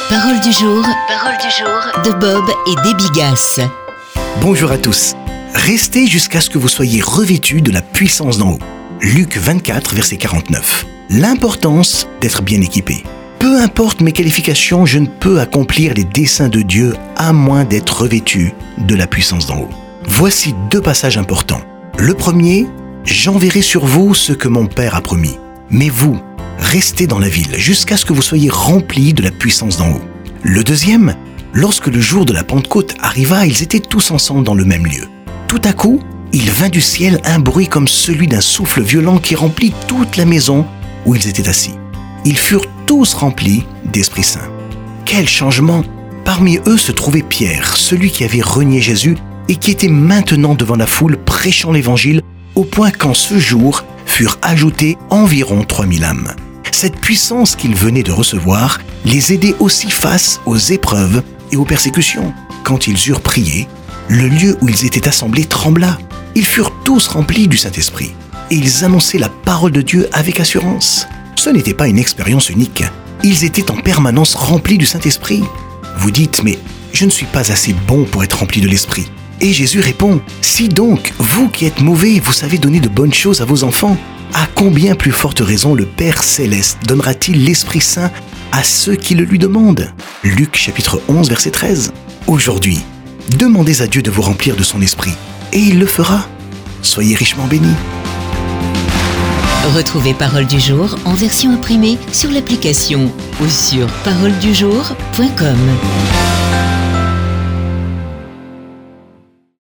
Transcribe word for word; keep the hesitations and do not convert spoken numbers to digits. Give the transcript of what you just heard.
Parole du jour, parole du jour de Bob et Debbie Gass. Bonjour à tous. Restez jusqu'à ce que vous soyez revêtus de la puissance d'en haut. Luc vingt-quatre, verset quarante-neuf. L'importance d'être bien équipé. Peu importe mes qualifications, je ne peux accomplir les desseins de Dieu à moins d'être revêtu de la puissance d'en haut. Voici deux passages importants. Le premier, j'enverrai sur vous ce que mon Père a promis. Mais vous, restez dans la ville jusqu'à ce que vous soyez remplis de la puissance d'en haut. Le deuxième, lorsque le jour de la Pentecôte arriva, ils étaient tous ensemble dans le même lieu. Tout à coup, il vint du ciel un bruit comme celui d'un souffle violent qui remplit toute la maison où ils étaient assis. Ils furent tous remplis d'Esprit Saint. Quel changement! Parmi eux se trouvait Pierre, celui qui avait renié Jésus et qui était maintenant devant la foule prêchant l'Évangile, au point qu'en ce jour furent ajoutées environ trois mille âmes. Cette puissance qu'ils venaient de recevoir les aidait aussi face aux épreuves et aux persécutions. Quand ils eurent prié, le lieu où ils étaient assemblés trembla. Ils furent tous remplis du Saint-Esprit et ils annonçaient la parole de Dieu avec assurance. Ce n'était pas une expérience unique. Ils étaient en permanence remplis du Saint-Esprit. Vous dites, mais je ne suis pas assez bon pour être rempli de l'Esprit. Et Jésus répond, si donc, vous qui êtes mauvais, vous savez donner de bonnes choses à vos enfants, à combien plus forte raison le Père Céleste donnera-t-il l'Esprit Saint à ceux qui le lui demandent? Luc chapitre onze, verset treize. Aujourd'hui, demandez à Dieu de vous remplir de son Esprit, et il le fera. Soyez richement bénis. Retrouvez Parole du jour en version imprimée sur l'application ou sur parole du jour point com.